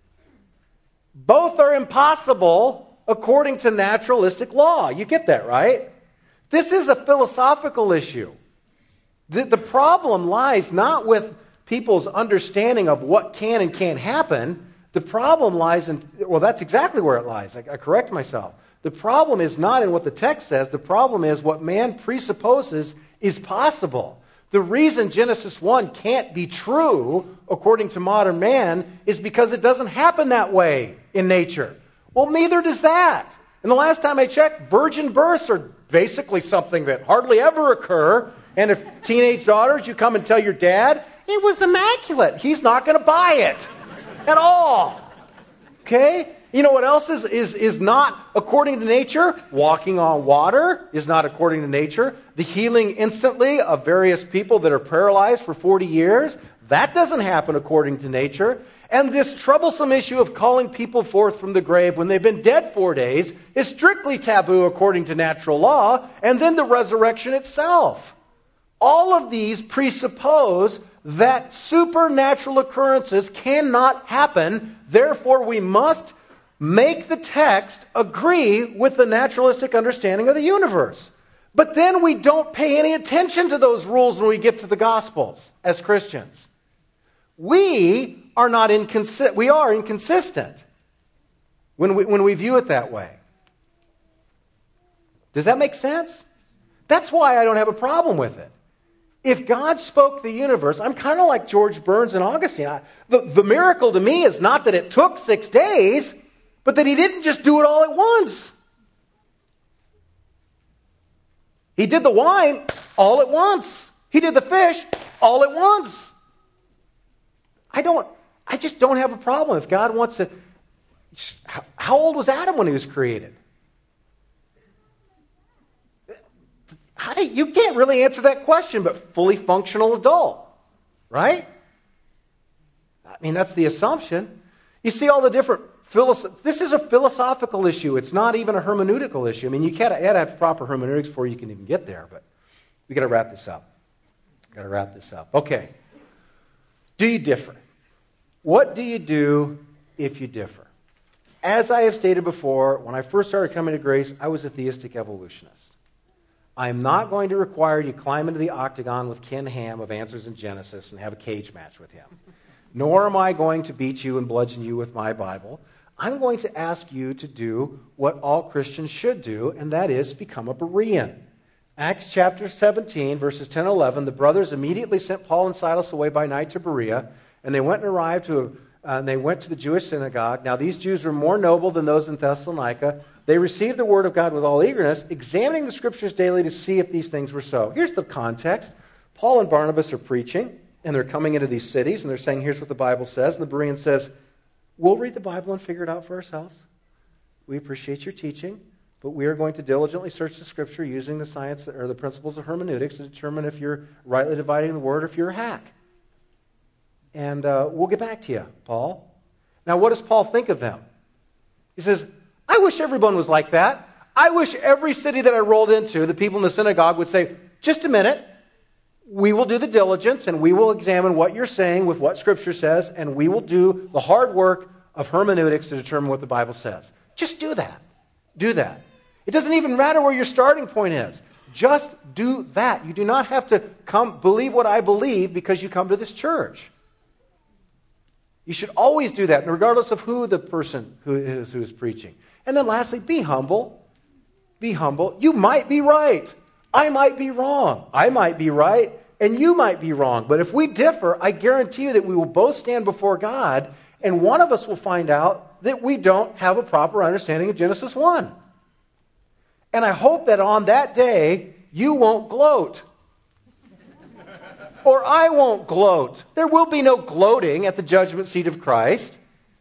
Both are impossible according to naturalistic law. You get that, right? This is a philosophical issue. The problem lies not with people's understanding of what can and can't happen. The problem lies in, well, that's exactly where it lies. I correct myself. The problem is not in what the text says. The problem is what man presupposes is possible. The reason Genesis 1 can't be true, according to modern man, is because it doesn't happen that way in nature. Well, neither does that. And the last time I checked, virgin births are basically something that hardly ever occur. And if teenage daughters, you come and tell your dad, it was immaculate. He's not going to buy it at all. Okay? You know what else is not according to nature? Walking on water is not according to nature. The healing instantly of various people that are paralyzed for 40 years, that doesn't happen according to nature. And this troublesome issue of calling people forth from the grave when they've been dead 4 days is strictly taboo according to natural law. And then the resurrection itself. All of these presuppose that supernatural occurrences cannot happen. Therefore, we must make the text agree with the naturalistic understanding of the universe. But then we don't pay any attention to those rules when we get to the Gospels as Christians. We are inconsistent when we view it that way. Does that make sense? That's why I don't have a problem with it. If God spoke the universe, I'm kind of like George Burns and Augustine. The miracle to me is not that it took 6 days, but that he didn't just do it all at once. He did the wine all at once. He did the fish all at once. I just don't have a problem if God wants to. How old was Adam when he was created? You can't really answer that question, but fully functional adult, right? I mean, that's the assumption. You see all the different this is a philosophical issue. It's not even a hermeneutical issue. I mean, you gotta have proper hermeneutics before you can even get there, but we got to wrap this up. Okay. Do you differ? What do you do if you differ? As I have stated before, when I first started coming to grace, I was a theistic evolutionist. I am not going to require you climb into the octagon with Ken Ham of Answers in Genesis and have a cage match with him. Nor am I going to beat you and bludgeon you with my Bible. I'm going to ask you to do what all Christians should do, and that is become a Berean. Acts chapter 17, verses 10 and 11, the brothers immediately sent Paul and Silas away by night to Berea, and they went and arrived and they went to the Jewish synagogue. Now these Jews were more noble than those in Thessalonica. They received the word of God with all eagerness, examining the Scriptures daily to see if these things were so. Here's the context. Paul and Barnabas are preaching, and they're coming into these cities, and they're saying, here's what the Bible says. And the Berean says, we'll read the Bible and figure it out for ourselves. We appreciate your teaching, but we are going to diligently search the Scripture using the science or the principles of hermeneutics to determine if you're rightly dividing the word or if you're a hack. And we'll get back to you, Paul. Now, what does Paul think of them? He says, I wish everyone was like that. I wish every city that I rolled into, the people in the synagogue would say, just a minute, we will do the diligence and we will examine what you're saying with what Scripture says, and we will do the hard work of hermeneutics to determine what the Bible says. Just do that. Do that. It doesn't even matter where your starting point is. Just do that. You do not have to come believe what I believe because you come to this church. You should always do that, regardless of who the person who is preaching. And then lastly, be humble. Be humble. You might be right. I might be wrong. I might be right, and you might be wrong. But if we differ, I guarantee you that we will both stand before God, and one of us will find out that we don't have a proper understanding of Genesis 1. And I hope that on that day, you won't gloat. Or I won't gloat. There will be no gloating at the judgment seat of Christ.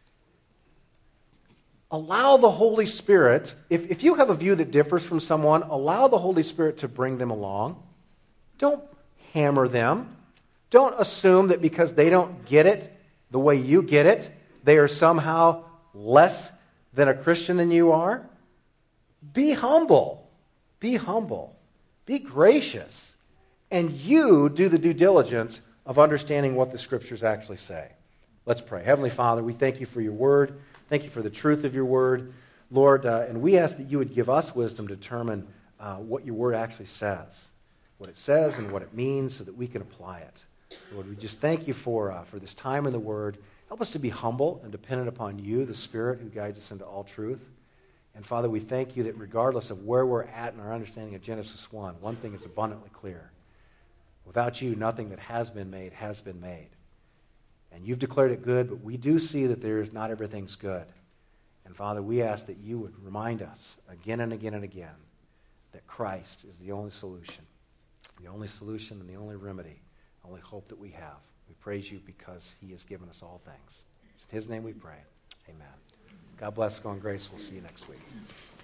Allow the Holy Spirit, if you have a view that differs from someone, allow the Holy Spirit to bring them along. Don't hammer them. Don't assume that because they don't get it the way you get it, they are somehow less than a Christian than you are. Be humble. Be humble. Be gracious. And you do the due diligence of understanding what the Scriptures actually say. Let's pray. Heavenly Father, we thank you for your word. Thank you for the truth of your word, Lord. And we ask that you would give us wisdom to determine what your word actually says, what it says and what it means so that we can apply it. Lord, we just thank you for this time in the word. Help us to be humble and dependent upon you, the Spirit who guides us into all truth. And Father, we thank you that regardless of where we're at in our understanding of Genesis 1, one thing is abundantly clear. Without you, nothing that has been made has been made. And you've declared it good, but we do see that not everything's good. And Father, we ask that you would remind us again and again and again that Christ is the only solution and the only remedy, the only hope that we have. We praise you because he has given us all things. It's in his name we pray. Amen. God bless. Go in grace. We'll see you next week.